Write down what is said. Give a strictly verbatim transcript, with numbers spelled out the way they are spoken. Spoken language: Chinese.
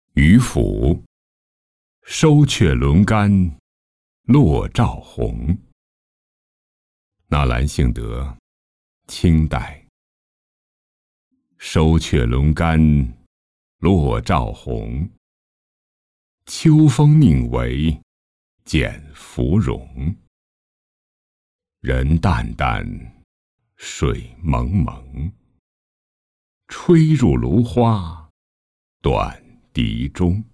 渔父收却轮竿落照红。纳兰性德，清代。收却轮竿落照红，秋风宁为剪芙蓉。人淡淡，水蒙蒙，吹入芦花短笛中。